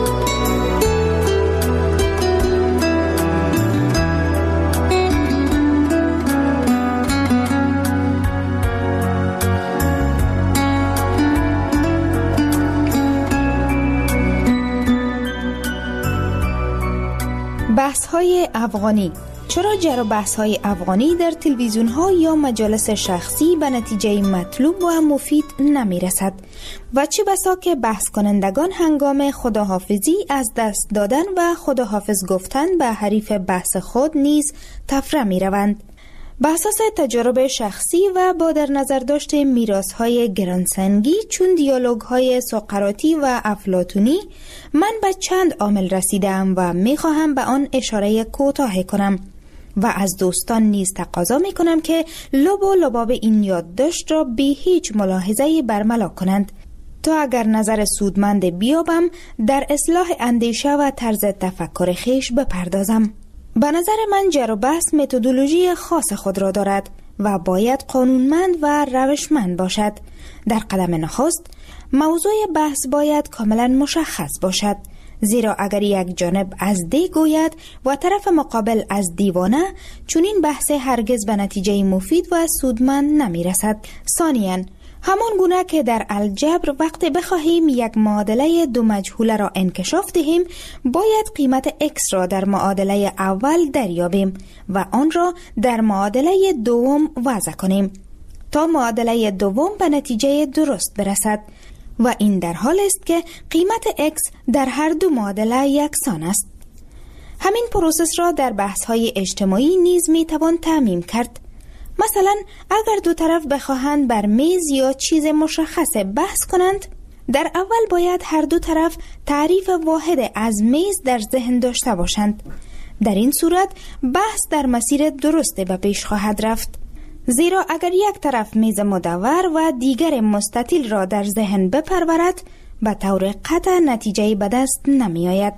بحث‌های افغانی. چرا جر و بحث‌های افغانی در تلویزیون‌ها یا مجالس شخصی به نتیجه مطلوب و مفید نمی‌رسد و چه بسا که بحث کنندگان هنگام خداحافظی از دست دادن و خداحافظ گفتن به حریف بحث خود نیز تفره می‌روند. به اساس تجربه شخصی و با در نظر داشت میراث‌های گرانسنگی چون دیالوگ‌های سقراطی و افلاطونی، من به چند عامل رسیدم و می‌خواهم به آن اشاره کوتاه کنم و از دوستان نیز تقاضا می‌کنم که لب و لباب این یادداشت را بی هیچ ملاحظه‌ای برملا کنند تا اگر نظر سودمند بیابم در اصلاح اندیشه و طرز تفکر خیش بپردازم. به نظر من جر و بحث متدولوژی خاص خود را دارد و باید قانونمند و روشمند باشد. در قدم نخست موضوع بحث باید کاملا مشخص باشد، زیرا اگر یک جانب از دی گوید و طرف مقابل از دیوانه، چون این بحث هرگز به نتیجه مفید و سودمند نمی رسد. ثانیاً همان گونه که در الجبر وقتی بخواهیم یک معادله دو مجهوله را انکشاف دهیم، باید قیمت x را در معادله اول دریابیم و آن را در معادله دوم وضع کنیم تا معادله دوم به نتیجه درست برسد و این در حال است که قیمت x در هر دو معادله یکسان است. همین پروسس را در بحث‌های اجتماعی نیز می‌توان تعمیم کرد. مثلا اگر دو طرف بخواهند بر میز یا چیز مشخص بحث کنند، در اول باید هر دو طرف تعریف واحد از میز در ذهن داشته باشند. در این صورت بحث در مسیر درسته به پیش خواهد رفت، زیرا اگر یک طرف میز مدور و دیگر مستطیل را در ذهن بپرورد، به طور قطع نتیجه به دست نمی آید.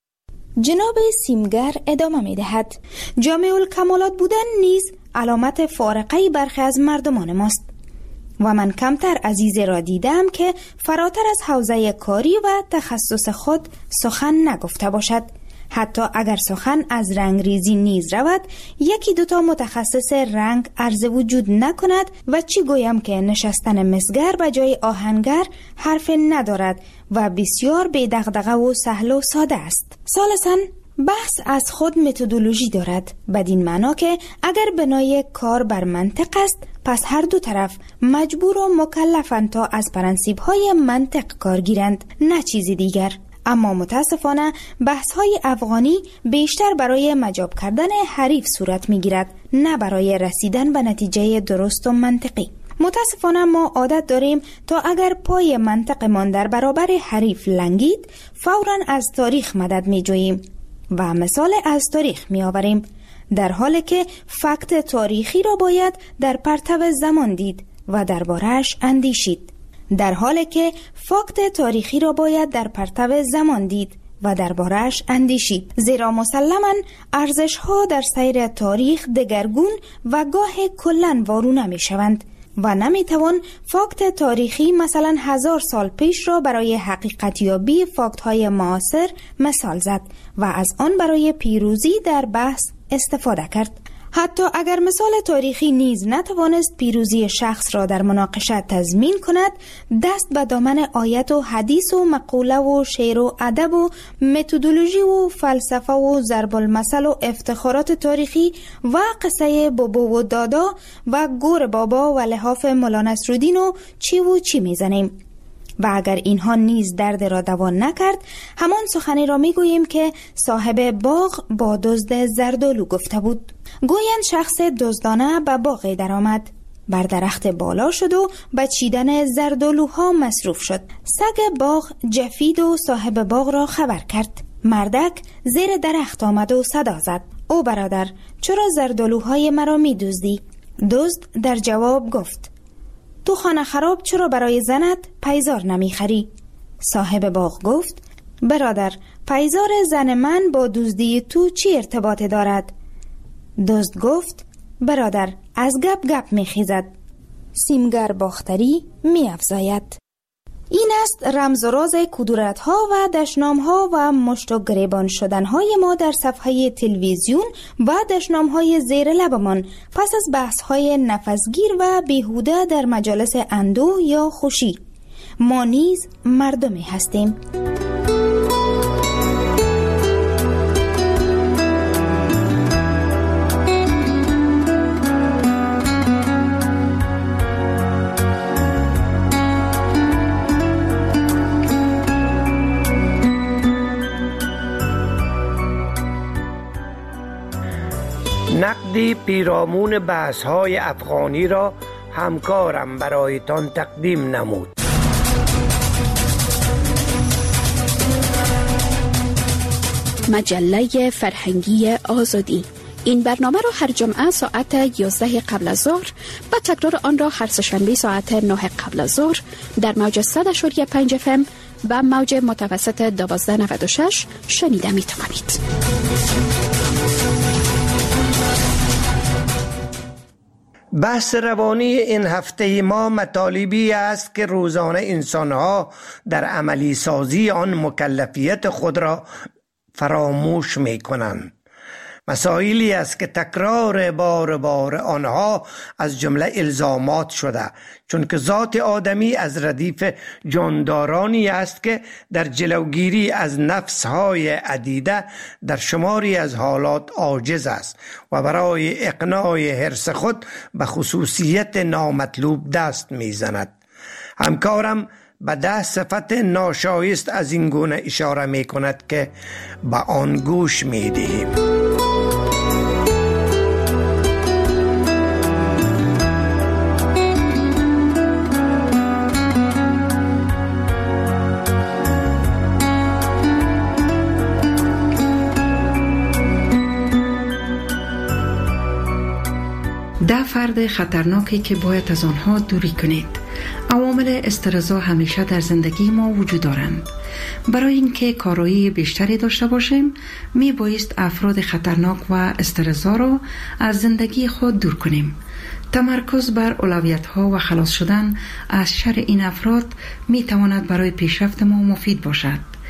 جناب سیمگر ادامه می دهد: جامع الکمالات بودن نیز علامت فارقه برخی از مردمان ماست و من کمتر عزیز را دیدم که فراتر از حوزه کاری و تخصص خود سخن نگفته باشد. حتی اگر سخن از رنگریزی نیز رود، یکی دوتا متخصص رنگ عرض وجود نکند و چی گویم که نشستن مسگر به جای آهنگر حرف ندارد و بسیار بی دغدغه و سهل و ساده است. ثالثاً، بحث از خود متدولوژی دارد، بدین معنا که اگر بنای کار بر منطق است، پس هر دو طرف مجبور و مکلفند تا از پرنسیب‌های منطق کار گیرند، نه چیزی دیگر. اما متاسفانه بحث‌های افغانی بیشتر برای مجاب کردن حریف صورت می‌گیرد، نه برای رسیدن به نتیجه درست و منطقی. متاسفانه ما عادت داریم تا اگر پای منطقمان در برابر حریف لنگید، فوراً از تاریخ مدد می‌جوییم و مثال از تاریخ می‌آوریم، در حالی که فکت تاریخی را باید در پرتو زمان دید و درباره‌اش اندیشید. زیرا مسلماً ارزش‌ها در سیر تاریخ دگرگون و گاه کلاً وارونه می‌شوند و نمی‌توان فاکت تاریخی مثلا 1000 سال پیش را برای حقیقتیابی فاکت‌های معاصر مثال زد و از آن برای پیروزی در بحث استفاده کرد. حتی اگر مثال تاریخی نیز نتوانست پیروزی شخص را در مناقشه تضمین کند، دست به دامن آیت و حدیث و مقوله و شعر و ادب و متدولوژی و فلسفه و ضرب المثل و افتخارات تاریخی و قصه بابا و دادا و گور بابا و لحاف مولا نصرالدین و چی میزنیم. و اگر اینها نیز درد را دوا نکرد، همان سخنی را میگوییم که صاحب باغ با دزد زردالو گفته بود. گویند شخص دزدانه به باغ درآمد، بر درخت بالا شد و به چیدن زردالوها مصروف شد. سگ باغ جفید و صاحب باغ را خبر کرد. مردک زیر درخت آمد و صدا زد: او برادر، چرا زردالوهای مرا می دزدی؟ دزد در جواب گفت: تو خانه خراب چرا برای زنت پیزار نمی خری؟ صاحب باغ گفت: برادر، پیزار زن من با دزدی تو چی ارتباط دارد؟ دزد گفت: برادر، از گپ می خیزد، سیمگر باختری می افزاید. این است رمز و راز کدورت ها و دشنام ها و مشت و گریبان شدن های ما در صفحه تلویزیون و دشنام های زیر لبمان پس از بحث های نفسگیر و بیهوده در مجالس اندوه یا خوشی. ما نیز مردمی هستیم. نقدی پیرامون بحث‌های افغانی را همکارم برایتان تقدیم نمود. مجله فرهنگی آزادی. این برنامه را هر جمعه ساعت 11 قبل از ظهر و تکرار آن را هر سه‌شنبه ساعت 9 قبل از ظهر در موج 100.5 FM و موج متوسط 1296 شنیده می توانید. بحث روانی این هفته ما مطالبی است که روزانه انسانها در عملی سازی آن مکلفیت خود را فراموش می کنند. مسائلی است که تکرار بار آنها از جمله الزامات شده، چون که ذات آدمی از ردیف جاندارانی است که در جلوگیری از نفسهای عدیده در شماری از حالات عاجز است و برای اقناع حرص خود به خصوصیت نامطلوب دست میزند. همکارم به 10 صفت ناشایست از این گونه اشاره می کند که به آن گوش می دهیم. ده فرد خطرناکی که باید از آنها دوری کنید. عوامل استرس‌ها همیشه در زندگی ما وجود دارند. برای اینکه کارایی بیشتری داشته باشیم، می بایست افراد خطرناک و استرس‌ها را از زندگی خود دور کنیم. تمرکز بر اولویت‌ها و خلاص شدن از شر این افراد می تواند برای پیشرفت ما مفید باشد.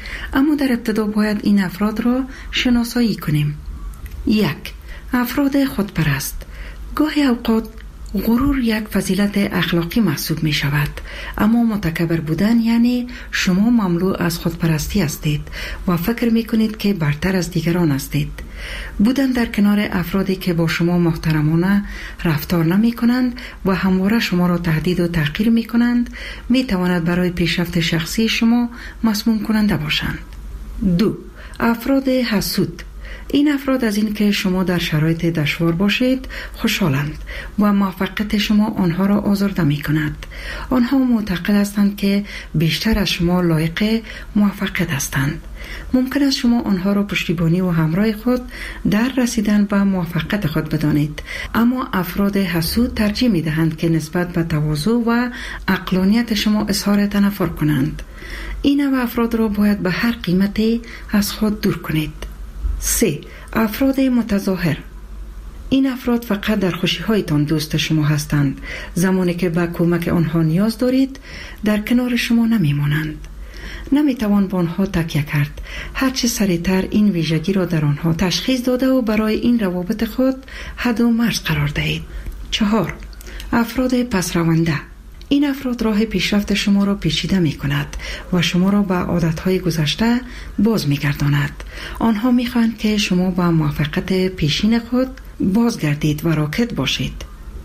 اما در ابتدا باید این افراد را شناسایی کنیم. 1. افراد خودپرست. گاهی اوقات غرور یک فضیلت اخلاقی محسوب می شود، اما متکبر بودن یعنی شما مملو از خودپرستی هستید و فکر می کنید که برتر از دیگران هستید. بودن در کنار افرادی که با شما محترمانه رفتار نمی کنند و همواره شما را تهدید و تحقیر می کنند می تواند برای پیشرفت شخصی شما مسموم کننده باشند. 2. افراد حسود. این افراد از این که شما در شرایط دشوار باشید خوشحالند و موفقیت شما آنها را آزرده می کند. آنها معتقد هستند که بیشتر از شما لایق موفقیت هستند. ممکن است شما آنها را پشتیبانی و همراه خود در رسیدن به موفقیت خود بدانید، اما افراد حسود ترجیح می دهند که نسبت به تواضع و عقلانیت شما اظهار تنفر کنند. این نوع افراد را باید به هر قیمتی از خود دور کنید. 3. افراد متظاهر. این افراد فقط در خوشی هایتان دوست شما هستند. زمانی که به کمک آنها نیاز دارید در کنار شما نمی مانند. نمی توان با آنها تکیه کرد. هرچه سریعتر این ویژگی را در آنها تشخیص داده و برای این روابط خود حد و مرز قرار دهید. 4. افراد پسرونده. این افراد راه پیشرفت شما را پیچیده می کند و شما را به عادتهای گذشته باز می گرداند. آنها می خواهند که شما با موفقیت پیشین خود بازگردید و راکد باشید.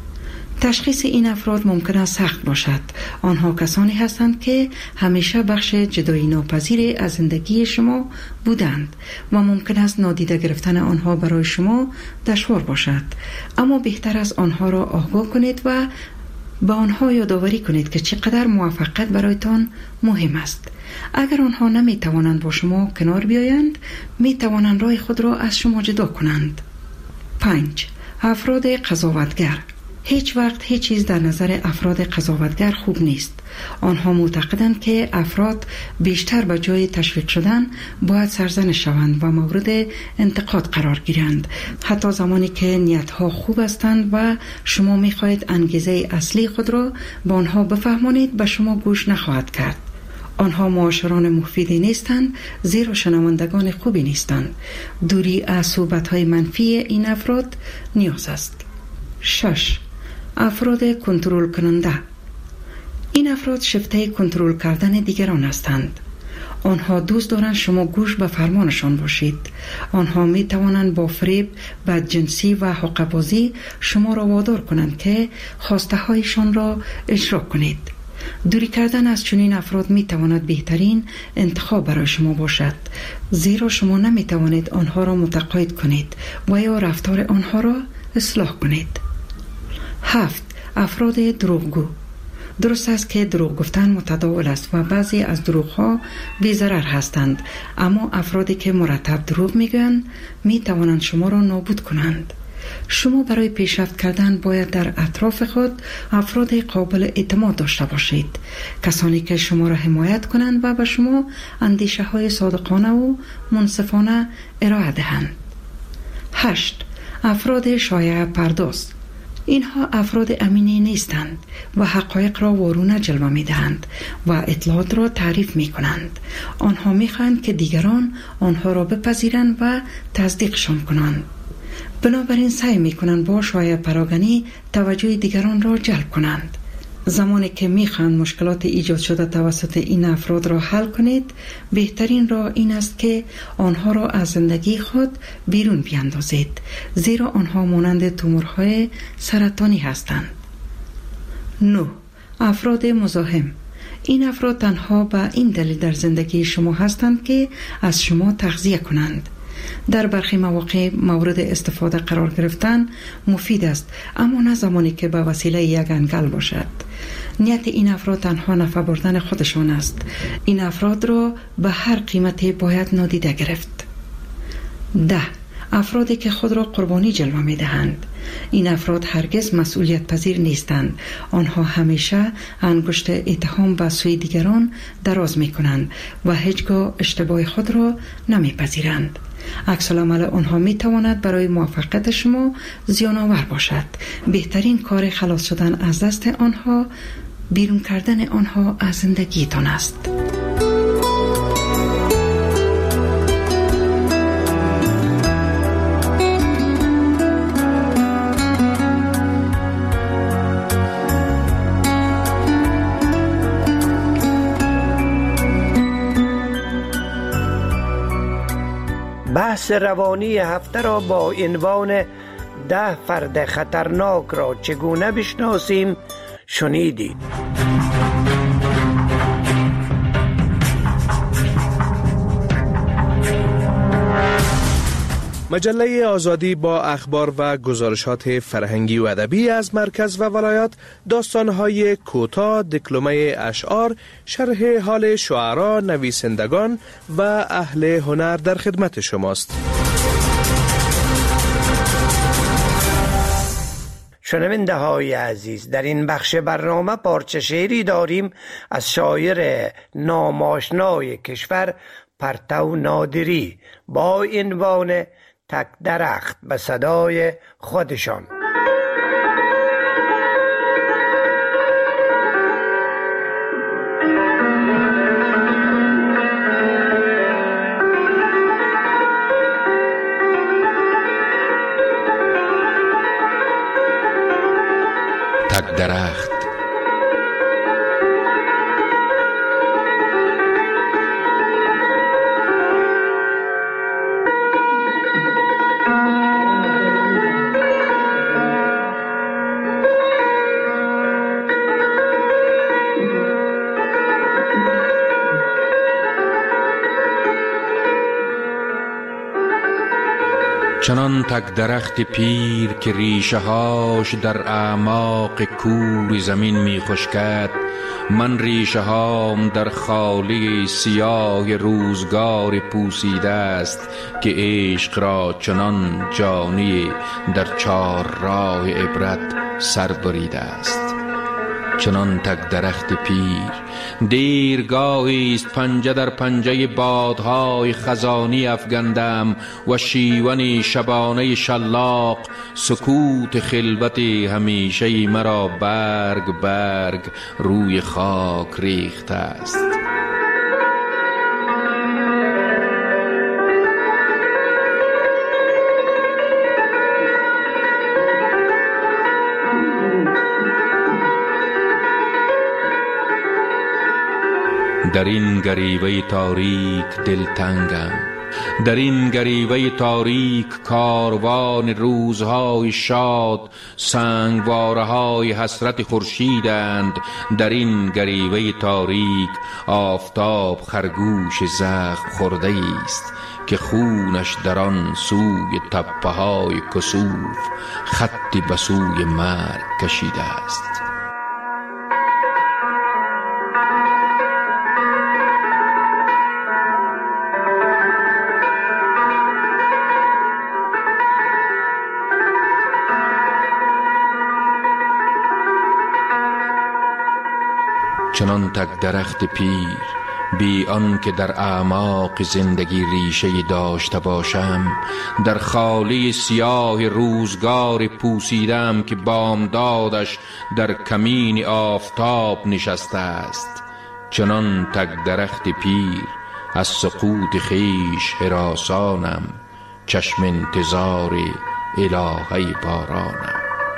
تشخیص این افراد ممکن است سخت باشد. آنها کسانی هستند که همیشه بخش جدایی ناپذیری از زندگی شما بودند و ممکن است نادیده گرفتن آنها برای شما دشوار باشد. اما بهتر است آنها را آگاه کنید و با آنها یادآوری کنید که چقدر موفقیت برایتان مهم است. اگر آنها نمی توانند با شما کنار بیایند، می توانند راه خود را از شما جدا کنند. 5. افراد قضاوتگر. هیچ وقت هیچ چیز در نظر افراد قضاوتگر خوب نیست. آنها معتقدند که افراد بیشتر به جای تشویق شدن باید سرزنش شوند و مورد انتقاد قرار گیرند، حتی زمانی که نیتها خوب هستند و شما می‌خواهید انگیزه اصلی خود را به آنها بفهمانید، به شما گوش نخواهد کرد. آنها معاشران مفیدی نیستند، زیرا شنوندگان خوبی نیستند. دوری از صحبت‌های منفی این افراد نیاز است. 6. افراد کنترل کننده. این افراد شیفته کنترل کردن دیگران هستند. آنها دوست دارند شما گوش به فرمانشان باشید. آنها می توانند با فریب، بدجنسی و حقه‌بازی شما را وادار کنند که خواسته هایشان را اجرا کنید. دوری کردن از چنین افراد می تواند بهترین انتخاب برای شما باشد، زیرا شما نمی توانید آنها را متقاعد کنید و یا رفتار آنها را اصلاح کنید. 7. افراد دروغگو. درست است که دروغ گفتن متداول است و بعضی از دروغ‌ها بی‌ضرر هستند، اما افرادی که مرتب دروغ میگویند می توانند شما را نابود کنند. شما برای پیشرفت کردن باید در اطراف خود افراد قابل اعتماد داشته باشید، کسانی که شما را حمایت کنند و به شما اندیشه های صادقانه و منصفانه ارائه دهند. 8. افراد شایعه پرداز. اینها افراد امینی نیستند و حقایق را وارونه جلوه می دهند و اطلاعات را تعریف می کنند. آنها می خواهند که دیگران آنها را بپذیرند و تصدیقشان کنند. بنابراین سعی می کنند با شایعه پراگنی توجه دیگران را جلب کنند. زمانی که می خواهند مشکلات ایجاد شده توسط این افراد را حل کنید، بهترین راه این است که آنها را از زندگی خود بیرون بیاندازید، زیرا آنها مانند تومورهای سرطانی هستند. 9. افراد مزاحم. این افراد تنها به این دلیل در زندگی شما هستند که از شما تغذیه کنند. در برخی مواقع مورد استفاده قرار گرفتن مفید است، اما نه زمانی که به وسیله یک انگل باشد. نیت این افراد تنها نفع بردن خودشان است. این افراد را به هر قیمتی باید نادیده گرفت. 10. افرادی که خود را قربانی جلوه می دهند. این افراد هرگز مسئولیت پذیر نیستند. آنها همیشه انگشت اتهام به سوی دیگران دراز می کنند و هیچگاه اشتباه خود را نمی پذیرند. عکس العمل آنها می تواند برای موفقیت شما زیان آور باشد. بهترین کار خلاص شدن از دست آنها بیرون کردن آنها از زندگیتان است. بحث روانی هفته را با عنوان 10 فرد خطرناک را چگونه بشناسیم شنیدید. مجله آزادی با اخبار و گزارشات فرهنگی و ادبی از مرکز و ولایات، داستان‌های کوتاه، دکلمه اشعار، شرح حال شعرا، نویسندگان و اهل هنر در خدمت شماست. شنونده های عزیز، در این بخش برنامه پارچه شعری داریم از شاعر ناماشنای کشور پرتو نادری با عنوان تک درخت به صدای خودشان. تک درخت. چنان تک درخت پیر که ریشه هاش در اعماق کور زمین می خشکد، من ریشه هام در خالی سیاه روزگار پوسیده است که عشق را چنان جانی در چار راه عبرت سر بریده است. چنان تک درخت پیر دیرگاهی است پنجه در پنجه بادهای خزانی افگندم و شیون شبانه شلاق سکوت خلوت همیشه مرا برگ برگ روی خاک ریخته است. در این گریوه تاریک دلتنگم، در این گریوه تاریک کاروان روزهای شاد سنگواره های حسرت خورشیدند. در این گریوه تاریک آفتاب خرگوش زخم خورده است که خونش در آن سوی تپه های کسوف خطی به سوی مرگ کشیده است. چنان تک درخت پیر بی آن که در اعماق زندگی ریشه داشته باشم، در خالی سیاه روزگار پوسیدم که بامدادش در کمین آفتاب نشسته است. چنان تک درخت پیر از سقوط خیش هراسانم، چشم انتظار الهه بارانم.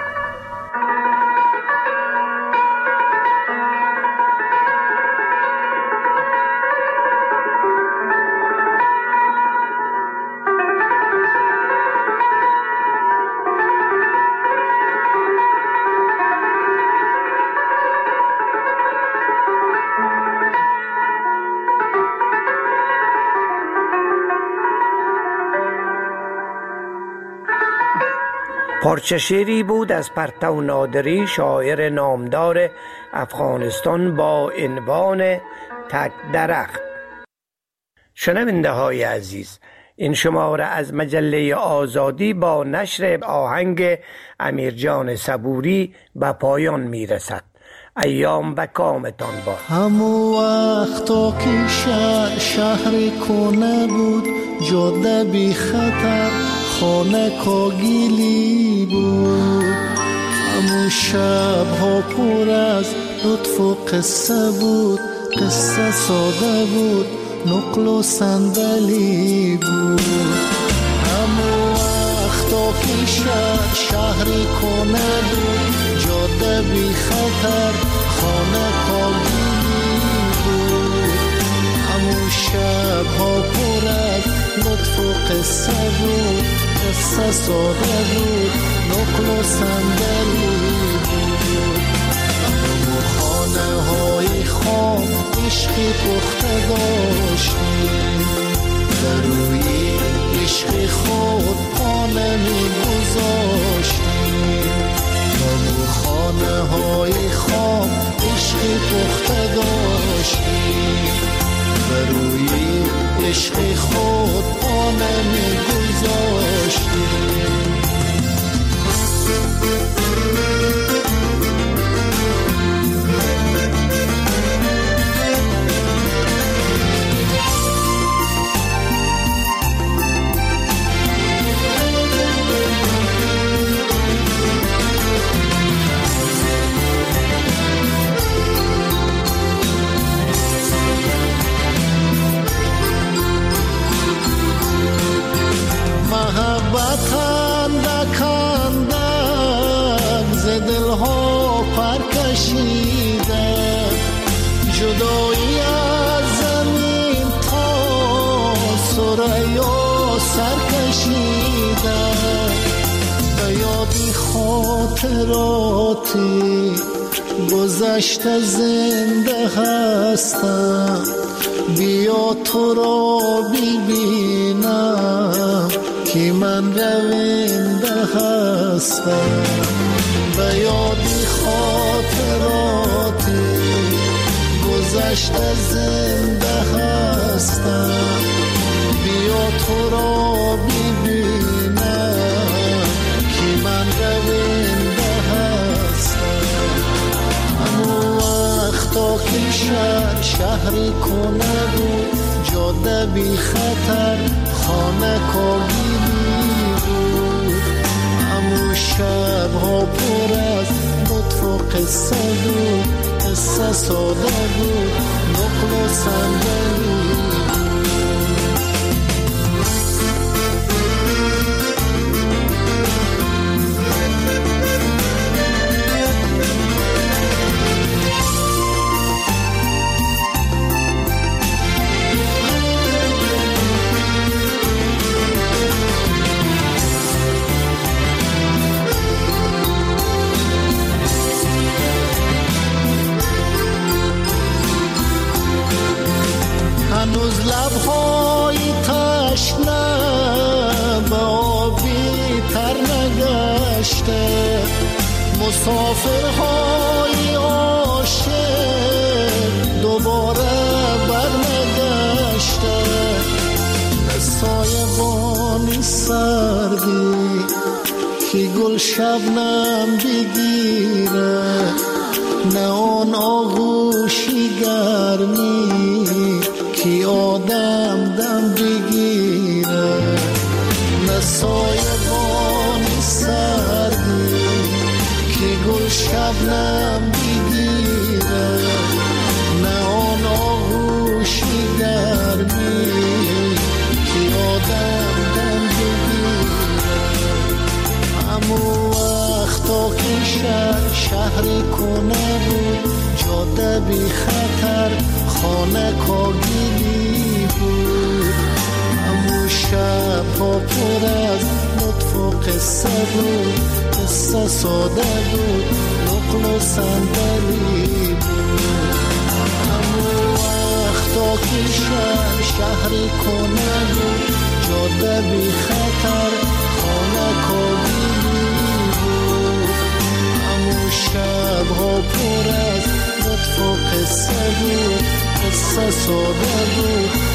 پارچه شعری بود از پرتو نادری، شاعر نامدار افغانستان با عنوان تک درخت. شنونده های عزیز، این شماره از مجله آزادی با نشر آهنگ امیرجان صبوری به پایان می رسد. ایام به کامتان باد. همو وقتا که شهر کنه بود، جاده بی خطر، خانه کاگیلی بود. همو شب ها پر از لطف و قصه بود، قصه ساده بود، نقل و صندلی بود. همو وقتا که شهر کنه بود، جاده بی خطر، خانه کاگیلی بود. همو شب ها پر از لطف و قصه بود، قصه ساده بود، نقل و صندلی بود. اما خانه های خام عشقی پخته داشتیم، در روی عشق خود خانه می گذاشتیم. اما خانه های خام عشقی پخته داشتیم، در روی عشق خود خانه می گذاشتیم. محبت اندک اندک ز دلها پر کشیده، جدایی از زمین تا ثریا سر کشیده. به یادی خاطراتی گذشته زنده هستم، بیا تو را ببینم که من رونده هستم. به یادی خاطراتی گذشته زنده هستم، بیا تو را ببینم که من رونده هستم. همون وقتا که شهری کنه بود، جاده بی خطر، خانه کاگیلی بود. همون شبها پر از لطف و قصه بود، قصه ساده بود، نقل و صندلی هنوز لبهای تشنه به آبی تر نگشته، مسافرهای عاشق دوباره برنگشته. به سایبانی سردی که گل شبنم بگیره، نه آن آغوشی گرمی که آدم دم بگیره، نه سایبانی سردی که گل شبنم بگیره، نه آن آغوشی گرمی که آدم دم بگیره. همون وقتا که شهری کنه بود، جاده بی خطر، خانه کاگیلی بود. همون شبها پر از لطف و قصه بود، قصه ساده بود، نقل و صندلی بود. همون وقتا که شهری کنه بود، جاده بی خطر، خانه کاگیلی بود. همون شبها پر از لطف و قصه بود، قصه ساده بود،